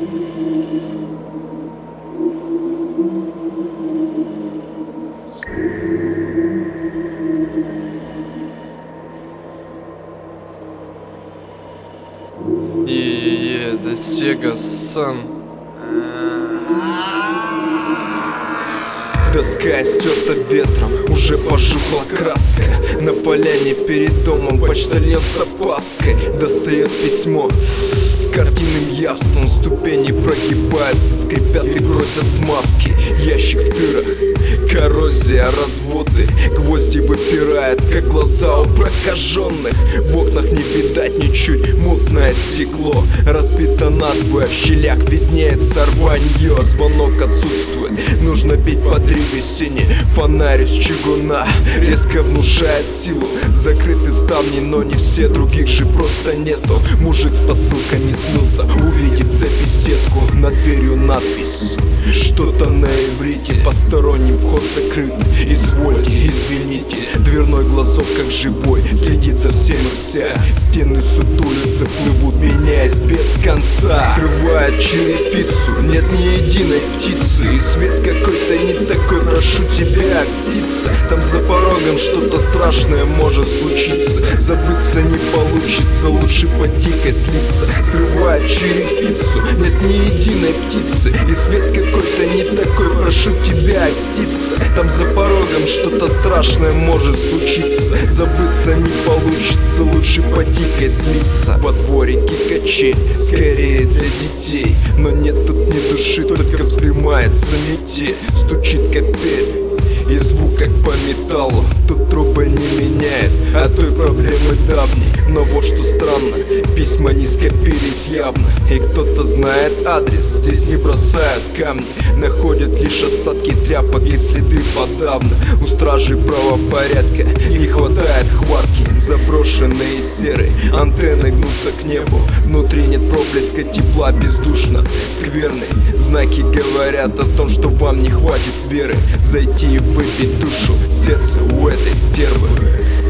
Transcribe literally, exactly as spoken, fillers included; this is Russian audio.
И это Сега-сан. Доска стерта ветром, уже пожухла краска. На поляне перед домом почтальон с опаской достает письмо с картинным явством. Ступени прогибаются, скрипят и бросят смазки. Ящик в дырах, коррозия, разводы. Гвозди выпирают, как глаза у прокаженных. В окнах не видать ничуть, мутное стекло разбито надвое, в щелях виднеется рванье. Звонок отсутствует, нужно бить по древесине. Фонарь из чугуна резко внушает силу. Закрыты ставни, но не все, других же просто нету. Мужик с посылками смылся, увидев цепи сетку. Над дверью надпись, что-то на иврите. Посторонним вход закрыт, извольте, извините. Дверной глазок как живой, следит за всеми вся. Стены сутулятся, плывут, меняясь без конца. Срывает черепицу, нет ни единой птицы. И свет какой-то не такой, прошу тебя отститься. Там за порогом что-то страшное может случиться. Забыться не получится, лучше потихо слиться. Срывает черепицу, нет ни единой птицы. И свет какой-то не такой, прошу тебя отститься. Там за порогом что-то страшное может случиться. Забыться не получится, лучше потихо слиться. Во дворике качель, скорее для детей. Но нет тут ни души, только вздымается метель. Стучит капель, и звук как по металлу. Тут трубы не меняет, а той проблемы давней. Но вот что странно, письма не скопились явно. И кто-то знает адрес, здесь не бросают камни. Находят лишь остатки тряпок и следы подавно. У стражей правопорядка не хватает хватки. Заброшенные серые антенны гнутся к небу. Внутри нет проблеска тепла, бездушно, скверный. Знаки говорят о том, что вам не хватит веры. Зайти и выпить душу, сердце у этой стервы.